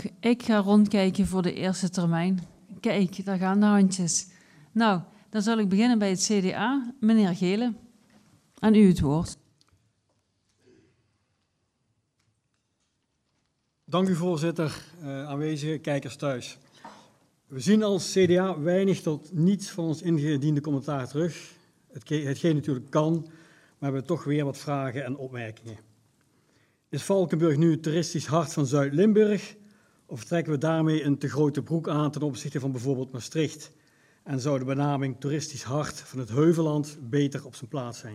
Ik ga rondkijken voor de eerste termijn. Kijk, daar gaan de handjes. Nou, dan zal ik beginnen bij het CDA. Meneer Gele, aan u het woord. Dank u, voorzitter. Aanwezige kijkers thuis. We zien als CDA weinig tot niets van ons ingediende commentaar terug. Hetgeen natuurlijk kan, maar we hebben toch weer wat vragen en opmerkingen. Is Valkenburg nu het toeristisch hart van Zuid-Limburg? Of trekken we daarmee een te grote broek aan ten opzichte van bijvoorbeeld Maastricht? En zou de benaming toeristisch hart van het Heuvelland beter op zijn plaats zijn?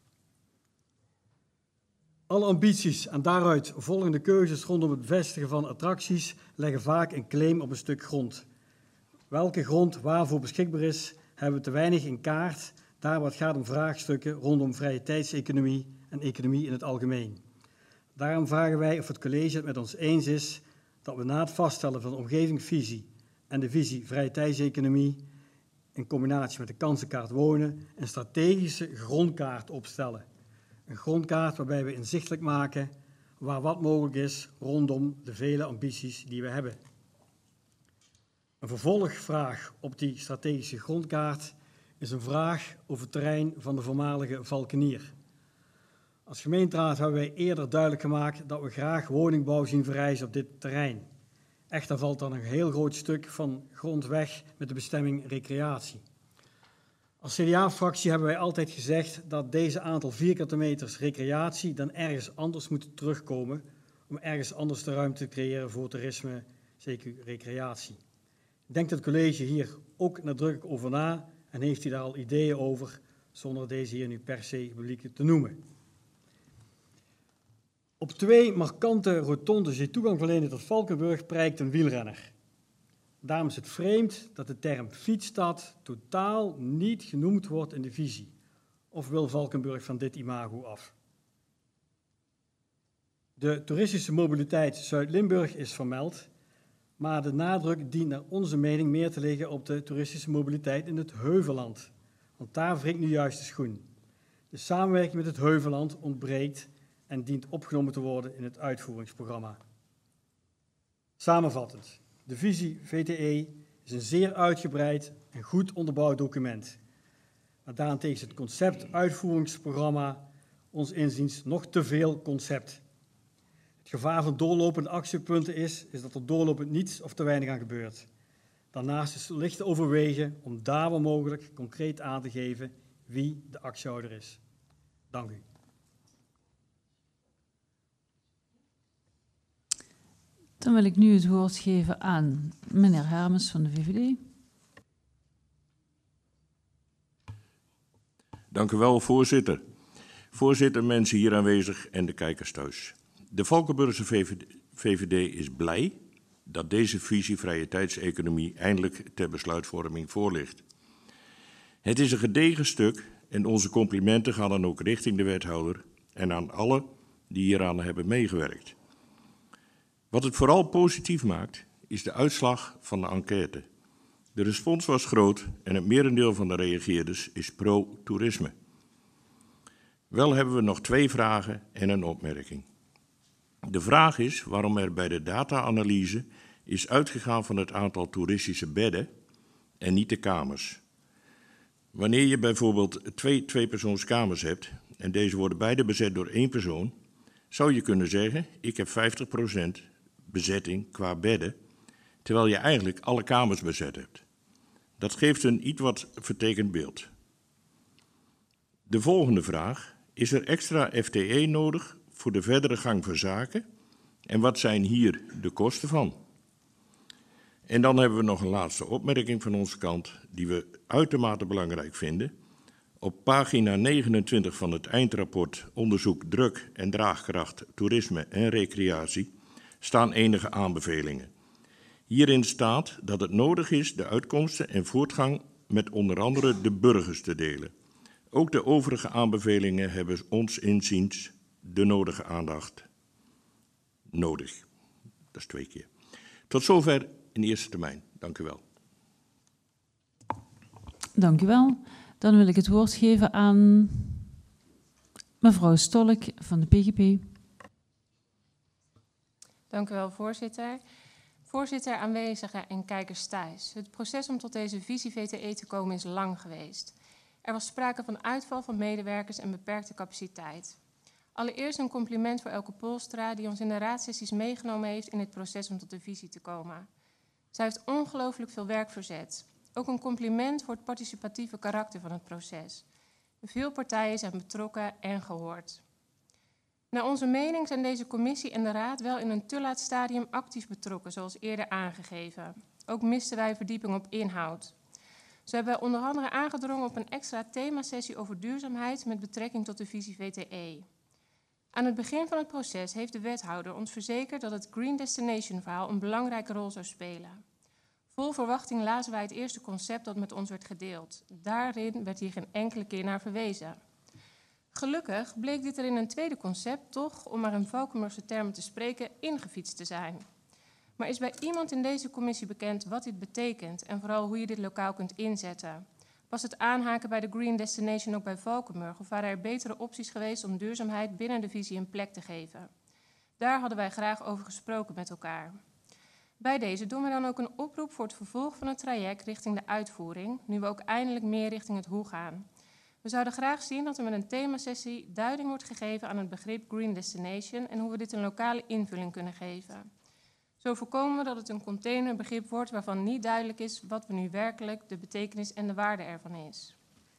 Alle ambities en daaruit volgende keuzes rondom het vestigen van attracties leggen vaak een claim op een stuk grond. Welke grond waarvoor beschikbaar is, hebben we te weinig in kaart, daar waar het gaat om vraagstukken rondom vrije tijdseconomie en economie in het algemeen. Daarom vragen wij of het college het met ons eens is dat we na het vaststellen van de omgevingsvisie en de visie vrije tijdseconomie in combinatie met de kansenkaart wonen een strategische grondkaart opstellen. Een grondkaart waarbij we inzichtelijk maken waar wat mogelijk is rondom de vele ambities die we hebben. Een vervolgvraag op die strategische grondkaart is een vraag over het terrein van de voormalige Valkenier. Als gemeenteraad hebben wij eerder duidelijk gemaakt dat we graag woningbouw zien verrijzen op dit terrein. Echter valt dan een heel groot stuk van grond weg met de bestemming recreatie. Als CDA-fractie hebben wij altijd gezegd dat deze aantal vierkante meters recreatie dan ergens anders moet terugkomen om ergens anders de ruimte te creëren voor toerisme, zeker recreatie. Denkt het college hier ook nadrukkelijk over na en heeft u daar al ideeën over, zonder deze hier nu per se publiek te noemen. Op 2 markante rotondes die toegang verlenen tot Valkenburg prijkt een wielrenner. Daarom is het vreemd dat de term fietsstad totaal niet genoemd wordt in de visie. Of wil Valkenburg van dit imago af? De toeristische mobiliteit Zuid-Limburg is vermeld, maar de nadruk dient naar onze mening meer te liggen op de toeristische mobiliteit in het Heuvelland. Want daar wringt nu juist de schoen. De samenwerking met het Heuvelland ontbreekt en dient opgenomen te worden in het uitvoeringsprogramma. Samenvattend, de visie VTE is een zeer uitgebreid en goed onderbouwd document. Maar daarentegen is het concept uitvoeringsprogramma ons inziens nog te veel concept. Het gevaar van doorlopende actiepunten is dat er doorlopend niets of te weinig aan gebeurt. Daarnaast is licht te overwegen om daar waar mogelijk concreet aan te geven wie de actiehouder is. Dank u. Dan wil ik nu het woord geven aan meneer Hermes van de VVD. Dank u wel, voorzitter. Voorzitter, mensen hier aanwezig en de kijkers thuis. De Valkenburgse VVD is blij dat deze visie vrije tijdseconomie eindelijk ter besluitvorming voorligt. Het is een gedegen stuk en onze complimenten gaan dan ook richting de wethouder en aan alle die hieraan hebben meegewerkt. Wat het vooral positief maakt, is de uitslag van de enquête. De respons was groot en het merendeel van de reageerders is pro-toerisme. Wel hebben we nog 2 vragen en een opmerking. De vraag is waarom er bij de data-analyse is uitgegaan van het aantal toeristische bedden en niet de kamers. Wanneer je bijvoorbeeld 2 tweepersoonskamers hebt en deze worden beide bezet door 1 persoon, zou je kunnen zeggen, ik heb 50% bezetting qua bedden, terwijl je eigenlijk alle kamers bezet hebt. Dat geeft een iets wat vertekend beeld. De volgende vraag, is er extra FTE nodig voor de verdere gang van zaken en wat zijn hier de kosten van? En dan hebben we nog een laatste opmerking van onze kant die we uitermate belangrijk vinden. Op pagina 29 van het eindrapport onderzoek druk en draagkracht, toerisme en recreatie staan enige aanbevelingen. Hierin staat dat het nodig is de uitkomsten en voortgang met onder andere de burgers te delen. Ook de overige aanbevelingen hebben ons inziens de nodige aandacht nodig. Dat is 2 keer. Tot zover in eerste termijn. Dank u wel. Dank u wel. Dan wil ik het woord geven aan mevrouw Stolk van de PGP. Dank u wel, voorzitter. Voorzitter, aanwezigen en kijkers thuis. Het proces om tot deze visie VTE te komen is lang geweest. Er was sprake van uitval van medewerkers en beperkte capaciteit. Allereerst een compliment voor Elke Poelstra, die ons in de raadsessies meegenomen heeft in het proces om tot de visie te komen. Zij heeft ongelooflijk veel werk verzet. Ook een compliment voor het participatieve karakter van het proces. Veel partijen zijn betrokken en gehoord. Naar onze mening zijn deze commissie en de raad wel in een te laat stadium actief betrokken, zoals eerder aangegeven. Ook misten wij verdieping op inhoud. Zo hebben wij onder andere aangedrongen op een extra themasessie over duurzaamheid met betrekking tot de visie VTE. Aan het begin van het proces heeft de wethouder ons verzekerd dat het Green Destination verhaal een belangrijke rol zou spelen. Vol verwachting lazen wij het eerste concept dat met ons werd gedeeld. Daarin werd hier geen enkele keer naar verwezen. Gelukkig bleek dit er in een tweede concept toch, om maar in Valkenburgse termen te spreken, ingefietst te zijn. Maar is bij iemand in deze commissie bekend wat dit betekent en vooral hoe je dit lokaal kunt inzetten? Was het aanhaken bij de Green Destination ook bij Valkenburg of waren er betere opties geweest om duurzaamheid binnen de visie een plek te geven? Daar hadden wij graag over gesproken met elkaar. Bij deze doen we dan ook een oproep voor het vervolg van het traject richting de uitvoering, nu we ook eindelijk meer richting het hoe gaan. We zouden graag zien dat er met een themasessie duiding wordt gegeven aan het begrip Green Destination en hoe we dit een lokale invulling kunnen geven. Zo voorkomen we dat het een containerbegrip wordt waarvan niet duidelijk is wat we nu werkelijk de betekenis en de waarde ervan is.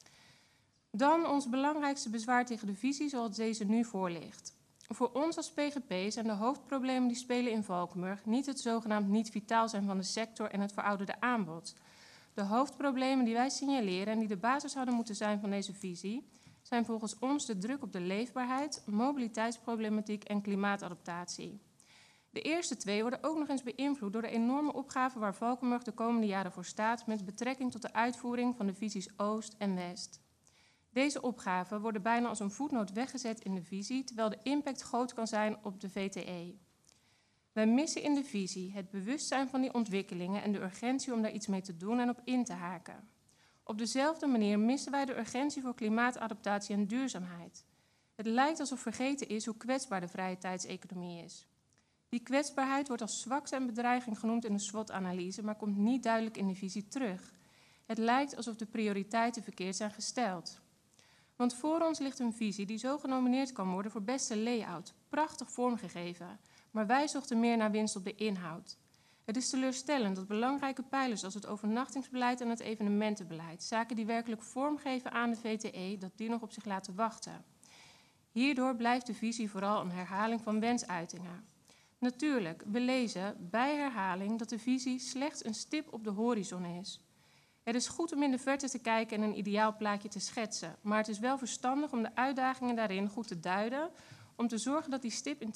Dan ons belangrijkste bezwaar tegen de visie zoals deze nu voor ligt. Voor ons als PGP zijn de hoofdproblemen die spelen in Valkenburg niet het zogenaamd niet vitaal zijn van de sector en het verouderde aanbod. De hoofdproblemen die wij signaleren en die de basis hadden moeten zijn van deze visie zijn volgens ons de druk op de leefbaarheid, mobiliteitsproblematiek en klimaatadaptatie. De eerste twee worden ook nog eens beïnvloed door de enorme opgave waar Valkenburg de komende jaren voor staat met betrekking tot de uitvoering van de visies Oost en West. Deze opgaven worden bijna als een voetnoot weggezet in de visie, terwijl de impact groot kan zijn op de VTE. Wij missen in de visie het bewustzijn van die ontwikkelingen en de urgentie om daar iets mee te doen en op in te haken. Op dezelfde manier missen wij de urgentie voor klimaatadaptatie en duurzaamheid. Het lijkt alsof vergeten is hoe kwetsbaar de vrije tijdseconomie is. Die kwetsbaarheid wordt als zwakte en bedreiging genoemd in de SWOT-analyse, maar komt niet duidelijk in de visie terug. Het lijkt alsof de prioriteiten verkeerd zijn gesteld. Want voor ons ligt een visie die zo genomineerd kan worden voor beste layout, prachtig vormgegeven, maar wij zochten meer naar winst op de inhoud. Het is teleurstellend dat belangrijke pijlers als het overnachtingsbeleid en het evenementenbeleid, zaken die werkelijk vorm geven aan de VTE, dat die nog op zich laten wachten. Hierdoor blijft de visie vooral een herhaling van wensuitingen. Natuurlijk, we lezen bij herhaling dat de visie slechts een stip op de horizon is. Het is goed om in de verte te kijken en een ideaal plaatje te schetsen, maar het is wel verstandig om de uitdagingen daarin goed te duiden, om te zorgen dat die stip in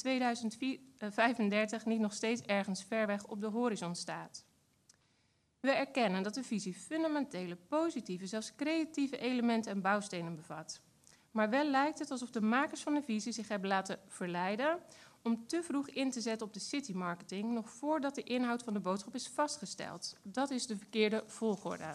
2035 niet nog steeds ergens ver weg op de horizon staat. We erkennen dat de visie fundamentele, positieve, zelfs creatieve elementen en bouwstenen bevat. Maar wel lijkt het alsof de makers van de visie zich hebben laten verleiden om te vroeg in te zetten op de citymarketing, nog voordat de inhoud van de boodschap is vastgesteld. Dat is de verkeerde volgorde.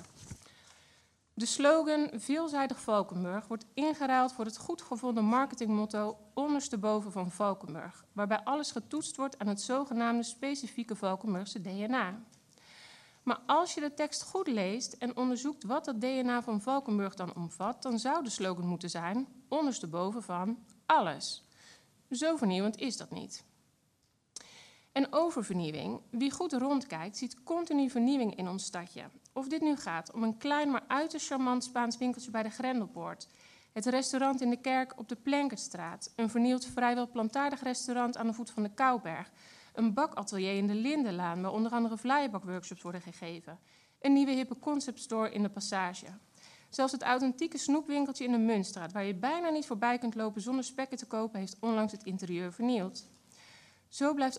De slogan Veelzijdig Valkenburg wordt ingeruild voor het goed gevonden marketingmotto ondersteboven van Valkenburg, waarbij alles getoetst wordt aan het zogenaamde specifieke Valkenburgse DNA. Maar als je de tekst goed leest en onderzoekt wat dat DNA van Valkenburg dan omvat, dan zou de slogan moeten zijn ondersteboven van alles. Zo vernieuwend is dat niet. En over vernieuwing. Wie goed rondkijkt, ziet continu vernieuwing in ons stadje. Of dit nu gaat om een klein maar uiterst charmant Spaans winkeltje bij de Grendelpoort, het restaurant in de kerk op de Plenkertstraat, een vernieuwd vrijwel plantaardig restaurant aan de voet van de Kouwberg, een bakatelier in de Lindenlaan, waar onder andere vlierbakworkshops worden gegeven, een nieuwe hippe conceptstore in de Passage. Zelfs het authentieke snoepwinkeltje in de Muntstraat, waar je bijna niet voorbij kunt lopen zonder spekken te kopen, heeft onlangs het interieur vernieuwd. Zo blijft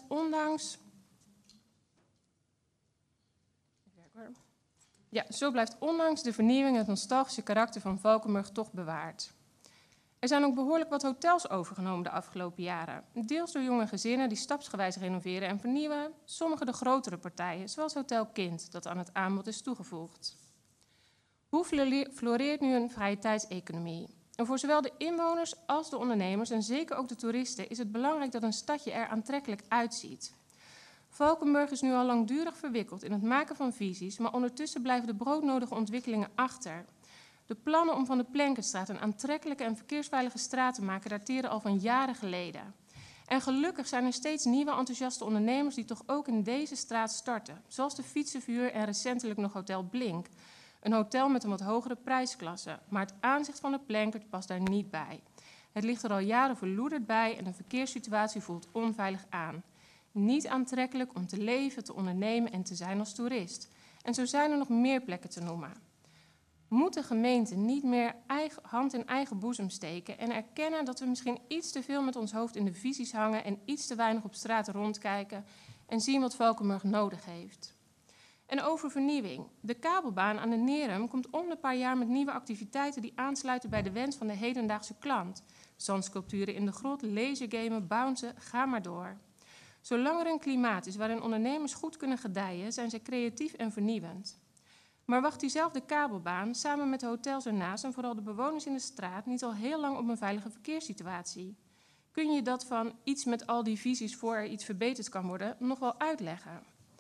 ondanks de vernieuwing het nostalgische karakter van Valkenburg toch bewaard. Er zijn ook behoorlijk wat hotels overgenomen de afgelopen jaren. Deels door jonge gezinnen die stapsgewijs renoveren en vernieuwen, sommige de grotere partijen, zoals Hotel Kind, dat aan het aanbod is toegevoegd. Hoe floreert nu een vrije tijdseconomie? En voor zowel de inwoners als de ondernemers en zeker ook de toeristen is het belangrijk dat een stadje er aantrekkelijk uitziet. Valkenburg is nu al langdurig verwikkeld in het maken van visies, maar ondertussen blijven de broodnodige ontwikkelingen achter. De plannen om van de Plenkenstraat een aantrekkelijke en verkeersveilige straat te maken dateren al van jaren geleden. En gelukkig zijn er steeds nieuwe enthousiaste ondernemers die toch ook in deze straat starten. Zoals de Fietsenvuur en recentelijk nog Hotel Blink. Een hotel met een wat hogere prijsklasse. Maar het aanzicht van de Plenkert past daar niet bij. Het ligt er al jaren verloederd bij en de verkeerssituatie voelt onveilig aan. Niet aantrekkelijk om te leven, te ondernemen en te zijn als toerist. En zo zijn er nog meer plekken te noemen. Moet de gemeente niet meer hand in eigen boezem steken en erkennen dat we misschien iets te veel met ons hoofd in de visies hangen en iets te weinig op straat rondkijken en zien wat Valkenburg nodig heeft? En over vernieuwing. De kabelbaan aan de Nerum komt om de paar jaar met nieuwe activiteiten die aansluiten bij de wens van de hedendaagse klant. Zandsculpturen in de grot, lasergamen, bouncen, ga maar door. Zolang er een klimaat is waarin ondernemers goed kunnen gedijen, zijn zij creatief en vernieuwend. Maar wacht diezelfde kabelbaan samen met de hotels ernaast en vooral de bewoners in de straat niet al heel lang op een veilige verkeerssituatie? Kun je dat van iets met al die visies voor er iets verbeterd kan worden nog wel uitleggen?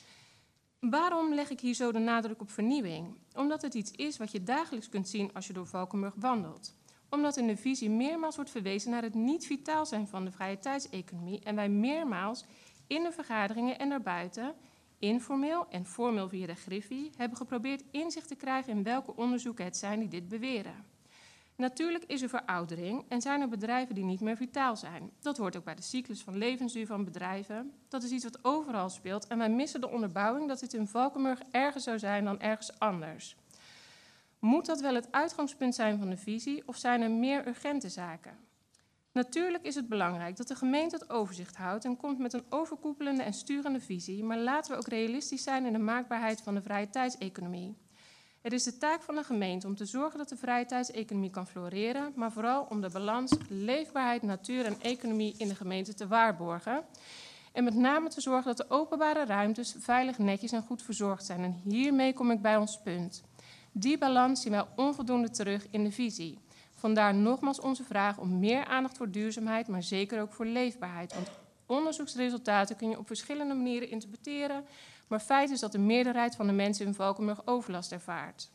Waarom leg ik hier zo de nadruk op vernieuwing? Omdat het iets is wat je dagelijks kunt zien als je door Valkenburg wandelt. Omdat in de visie meermaals wordt verwezen naar het niet vitaal zijn van de vrije tijdseconomie en wij meermaals in de vergaderingen en daarbuiten, informeel en formeel via de Griffie, hebben geprobeerd inzicht te krijgen in welke onderzoeken het zijn die dit beweren. Natuurlijk is er veroudering en zijn er bedrijven die niet meer vitaal zijn. Dat hoort ook bij de cyclus van levensduur van bedrijven. Dat is iets wat overal speelt en wij missen de onderbouwing dat dit in Valkenburg erger zou zijn dan ergens anders. Moet dat wel het uitgangspunt zijn van de visie of zijn er meer urgente zaken? Natuurlijk is het belangrijk dat de gemeente het overzicht houdt en komt met een overkoepelende en sturende visie, maar laten we ook realistisch zijn in de maakbaarheid van de vrije tijdseconomie. Het is de taak van de gemeente om te zorgen dat de vrije tijdseconomie kan floreren, maar vooral om de balans, leefbaarheid, natuur en economie in de gemeente te waarborgen. En met name te zorgen dat de openbare ruimtes veilig, netjes en goed verzorgd zijn. En hiermee kom ik bij ons punt. Die balans zien wij onvoldoende terug in de visie. Vandaar nogmaals onze vraag om meer aandacht voor duurzaamheid, maar zeker ook voor leefbaarheid. Want onderzoeksresultaten kun je op verschillende manieren interpreteren, maar feit is dat de meerderheid van de mensen in Valkenburg overlast ervaart.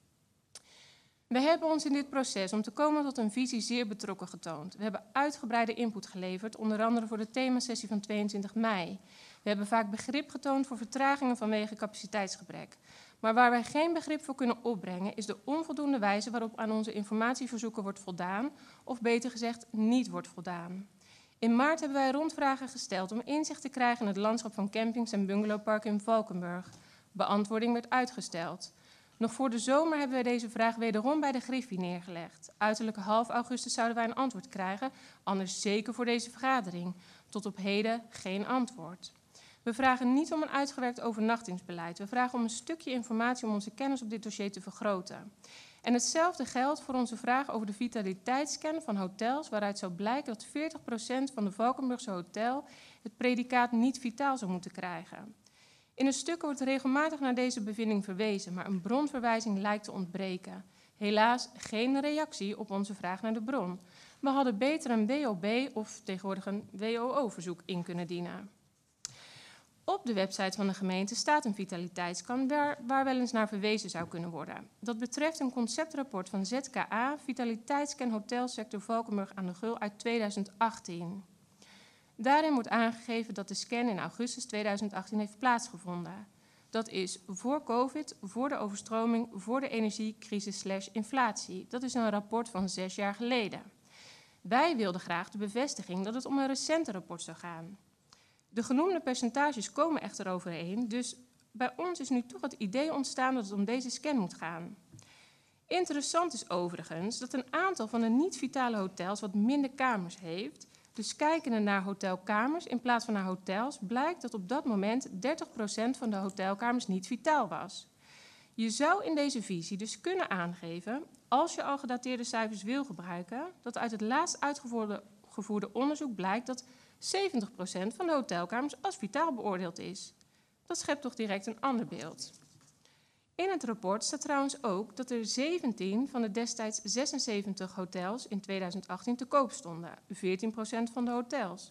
We hebben ons in dit proces om te komen tot een visie zeer betrokken getoond. We hebben uitgebreide input geleverd, onder andere voor de themasessie van 22 mei. We hebben vaak begrip getoond voor vertragingen vanwege capaciteitsgebrek. Maar waar wij geen begrip voor kunnen opbrengen, is de onvoldoende wijze waarop aan onze informatieverzoeken wordt voldaan, of beter gezegd niet wordt voldaan. In maart hebben wij rondvragen gesteld om inzicht te krijgen in het landschap van campings en bungalowparken in Valkenburg. Beantwoording werd uitgesteld. Nog voor de zomer hebben wij deze vraag wederom bij de Griffie neergelegd. Uiterlijk half augustus zouden wij een antwoord krijgen, anders zeker voor deze vergadering. Tot op heden geen antwoord. We vragen niet om een uitgewerkt overnachtingsbeleid. We vragen om een stukje informatie om onze kennis op dit dossier te vergroten. En hetzelfde geldt voor onze vraag over de vitaliteitsscan van hotels, waaruit zou blijken dat 40% van de Valkenburgse hotel het predicaat niet vitaal zou moeten krijgen. In de stukken wordt regelmatig naar deze bevinding verwezen, maar een bronverwijzing lijkt te ontbreken. Helaas geen reactie op onze vraag naar de bron. We hadden beter een WOB of tegenwoordig een WOO-verzoek in kunnen dienen. Op de website van de gemeente staat een vitaliteitsscan waar wel eens naar verwezen zou kunnen worden. Dat betreft een conceptrapport van ZKA, Vitaliteitsscan Hotelsector Valkenburg aan de Geul uit 2018. Daarin wordt aangegeven dat de scan in augustus 2018 heeft plaatsgevonden. Dat is voor COVID, voor de overstroming, voor de energiecrisis/inflatie. Dat is een rapport van 6 jaar geleden. Wij wilden graag de bevestiging dat het om een recente rapport zou gaan. De genoemde percentages komen echter overeen, dus bij ons is nu toch het idee ontstaan dat het om deze scan moet gaan. Interessant is overigens dat een aantal van de niet-vitale hotels wat minder kamers heeft. Dus kijkende naar hotelkamers in plaats van naar hotels blijkt dat op dat moment 30% van de hotelkamers niet vitaal was. Je zou in deze visie dus kunnen aangeven, als je al gedateerde cijfers wil gebruiken, dat uit het laatst uitgevoerde onderzoek blijkt dat 70% van de hotelkamers als vitaal beoordeeld is. Dat schept toch direct een ander beeld. In het rapport staat trouwens ook dat er 17 van de destijds 76 hotels in 2018 te koop stonden, 14% van de hotels.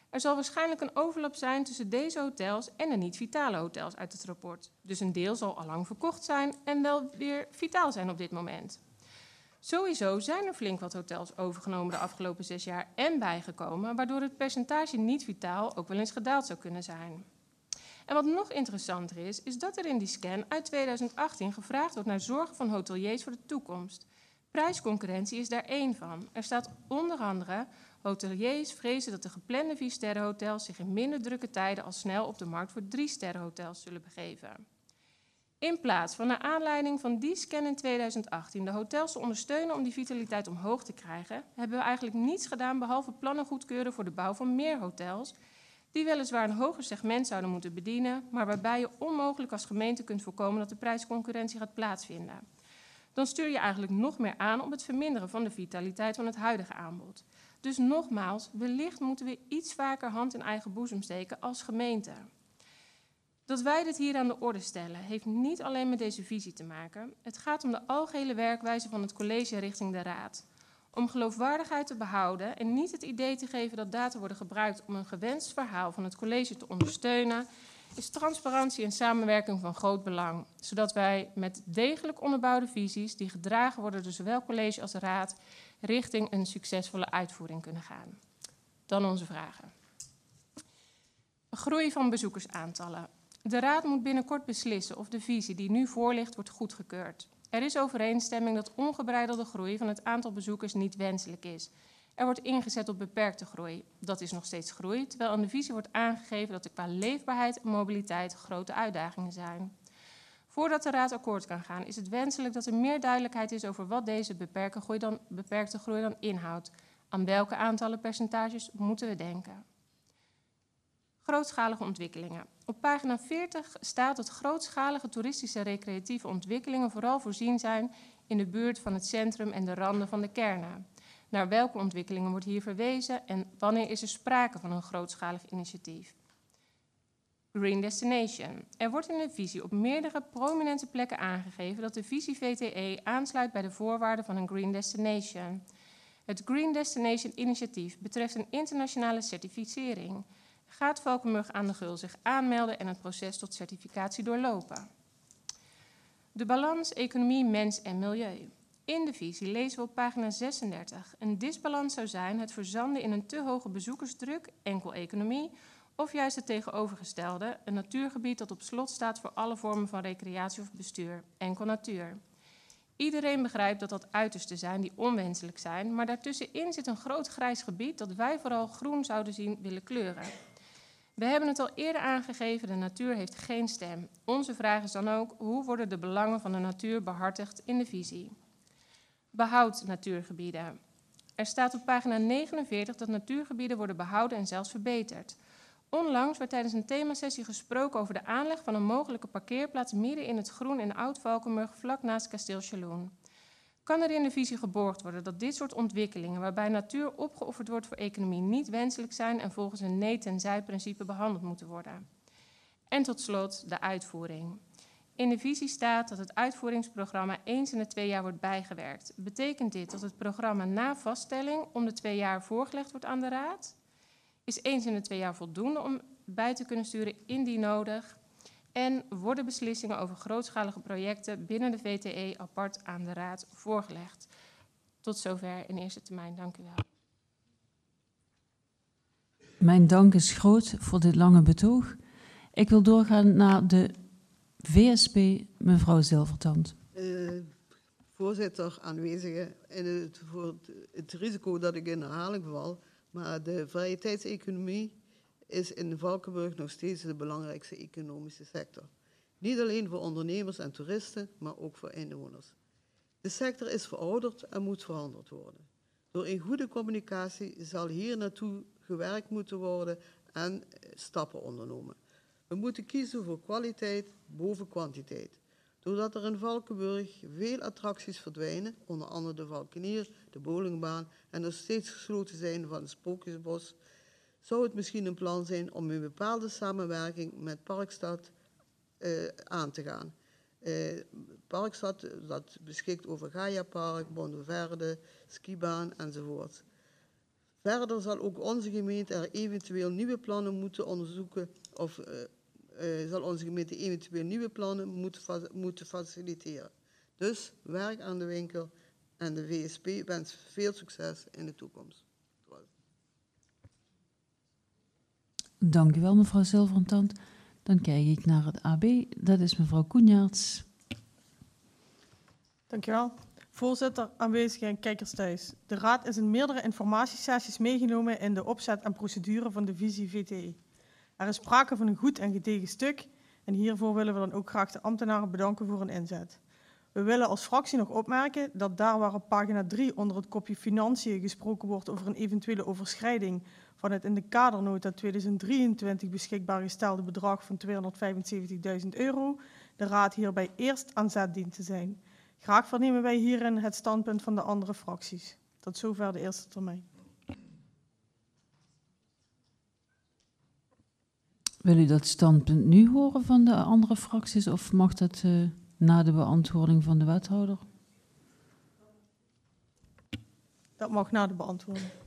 Er zal waarschijnlijk een overlap zijn tussen deze hotels en de niet-vitale hotels uit het rapport. Dus een deel zal allang verkocht zijn en wel weer vitaal zijn op dit moment. Sowieso zijn er flink wat hotels overgenomen de afgelopen 6 jaar en bijgekomen, waardoor het percentage niet-vitaal ook wel eens gedaald zou kunnen zijn. En wat nog interessanter is, is dat er in die scan uit 2018 gevraagd wordt naar zorgen van hoteliers voor de toekomst. Prijsconcurrentie is daar één van. Er staat onder andere: hoteliers vrezen dat de geplande 4-sterrenhotels zich in minder drukke tijden al snel op de markt voor 3-sterrenhotels zullen begeven. In plaats van naar aanleiding van die scan in 2018 de hotels te ondersteunen om die vitaliteit omhoog te krijgen, hebben we eigenlijk niets gedaan behalve plannen goedkeuren voor de bouw van meer hotels, die weliswaar een hoger segment zouden moeten bedienen, maar waarbij je onmogelijk als gemeente kunt voorkomen dat de prijsconcurrentie gaat plaatsvinden. Dan stuur je eigenlijk nog meer aan op het verminderen van de vitaliteit van het huidige aanbod. Dus nogmaals, wellicht moeten we iets vaker hand in eigen boezem steken als gemeente. Dat wij dit hier aan de orde stellen, heeft niet alleen met deze visie te maken. Het gaat om de algehele werkwijze van het college richting de raad. Om geloofwaardigheid te behouden en niet het idee te geven dat data worden gebruikt om een gewenst verhaal van het college te ondersteunen, is transparantie en samenwerking van groot belang, zodat wij met degelijk onderbouwde visies die gedragen worden door zowel college als raad richting een succesvolle uitvoering kunnen gaan. Dan onze vragen. Groei van bezoekersaantallen. De raad moet binnenkort beslissen of de visie die nu voor ligt wordt goedgekeurd. Er is overeenstemming dat ongebreidelde groei van het aantal bezoekers niet wenselijk is. Er wordt ingezet op beperkte groei. Dat is nog steeds groei, terwijl in de visie wordt aangegeven dat er qua leefbaarheid en mobiliteit grote uitdagingen zijn. Voordat de raad akkoord kan gaan, is het wenselijk dat er meer duidelijkheid is over wat deze beperkte groei dan inhoudt. Aan welke aantallen percentages moeten we denken? Grootschalige ontwikkelingen. Op pagina 40 staat dat grootschalige toeristische recreatieve ontwikkelingen vooral voorzien zijn in de buurt van het centrum en de randen van de kernen. Naar welke ontwikkelingen wordt hier verwezen en wanneer is er sprake van een grootschalig initiatief? Green Destination. Er wordt in de visie op meerdere prominente plekken aangegeven dat de visie VTE aansluit bij de voorwaarden van een Green Destination. Het Green Destination initiatief betreft een internationale certificering. Gaat Valkenburg aan de Geul zich aanmelden en het proces tot certificatie doorlopen? De balans economie, mens en milieu. In de visie lezen we op pagina 36. Een disbalans zou zijn het verzanden in een te hoge bezoekersdruk, enkel economie, of juist het tegenovergestelde, een natuurgebied dat op slot staat voor alle vormen van recreatie of bestuur, enkel natuur. Iedereen begrijpt dat dat uitersten zijn die onwenselijk zijn, maar daartussenin zit een groot grijs gebied dat wij vooral groen zouden zien willen kleuren. We hebben het al eerder aangegeven, de natuur heeft geen stem. Onze vraag is dan ook, hoe worden de belangen van de natuur behartigd in de visie? Behoud natuurgebieden. Er staat op pagina 49 dat natuurgebieden worden behouden en zelfs verbeterd. Onlangs werd tijdens een themasessie gesproken over de aanleg van een mogelijke parkeerplaats midden in het groen in Oud-Valkenburg, vlak naast kasteel Chalon. Kan er in de visie geborgd worden dat dit soort ontwikkelingen, waarbij natuur opgeofferd wordt voor economie, niet wenselijk zijn en volgens een nee-tenzij-principe behandeld moeten worden? En tot slot de uitvoering. In de visie staat dat het uitvoeringsprogramma eens in de 2 jaar wordt bijgewerkt. Betekent dit dat het programma na vaststelling om de 2 jaar voorgelegd wordt aan de raad? Is eens in de 2 jaar voldoende om bij te kunnen sturen indien nodig? En worden beslissingen over grootschalige projecten binnen de VTE apart aan de raad voorgelegd? Tot zover in eerste termijn. Dank u wel. Mijn dank is groot voor dit lange betoog. Ik wil doorgaan naar de VSP, mevrouw Zilvertand. Voorzitter, aanwezigen, voor het risico dat ik in herhaling val, maar de vrije tijdseconomie is in Valkenburg nog steeds de belangrijkste economische sector. Niet alleen voor ondernemers en toeristen, maar ook voor inwoners. De sector is verouderd en moet veranderd worden. Door een goede communicatie zal hier naartoe gewerkt moeten worden en stappen ondernomen. We moeten kiezen voor kwaliteit boven kwantiteit. Doordat er in Valkenburg veel attracties verdwijnen, onder andere de Valkenier, de bowlingbaan en er steeds gesloten zijn van het Sprookjesbos, zou het misschien een plan zijn om een bepaalde samenwerking met Parkstad aan te gaan. Parkstad dat beschikt over Gaia Park, Bonde Verde, skibaan enzovoort. Verder zal ook onze gemeente er eventueel nieuwe plannen moeten onderzoeken of zal onze gemeente eventueel nieuwe plannen moeten faciliteren. Dus werk aan de winkel en de VSP wenst veel succes in de toekomst. Dank u wel, mevrouw Zilverentand. Dan kijk ik naar het AB. Dat is mevrouw Koenjaerts. Dank u wel. Voorzitter, aanwezigen en kijkers thuis. De Raad is in meerdere informatiesessies meegenomen in de opzet en procedure van de visie VTE. Er is sprake van een goed en gedegen stuk en hiervoor willen we dan ook graag de ambtenaren bedanken voor hun inzet. We willen als fractie nog opmerken dat daar waar op pagina 3 onder het kopje financiën gesproken wordt over een eventuele overschrijding van het in de kadernota 2023 beschikbaar gestelde bedrag van €275.000, de Raad hierbij eerst aan zet dient te zijn. Graag vernemen wij hierin het standpunt van de andere fracties. Tot zover de eerste termijn. Wil u dat standpunt nu horen van de andere fracties of mag dat na de beantwoording van de wethouder? Dat mag na de beantwoording.